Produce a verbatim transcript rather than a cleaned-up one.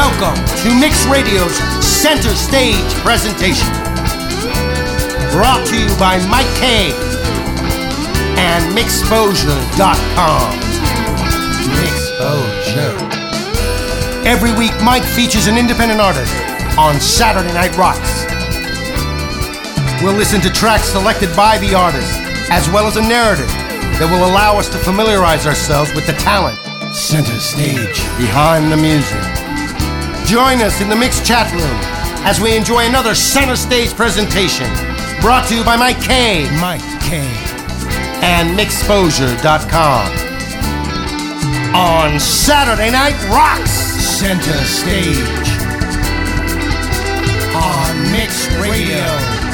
Welcome to Mix Radio's Center Stage presentation. Brought to you by Mike K and Mixposure dot com. Mixposure. Every week, Mike features an independent artist on Saturday Night Rocks. We'll listen to tracks selected by the artist, as well as a narrative that will allow us to familiarize ourselves with the talent center stage behind the music. Join us in the Mix chat room as we enjoy another Center Stage presentation brought to you by Mike K. Mike K. and Mixposure dot com. On Saturday Night Rocks, Center Stage on Mix Radio.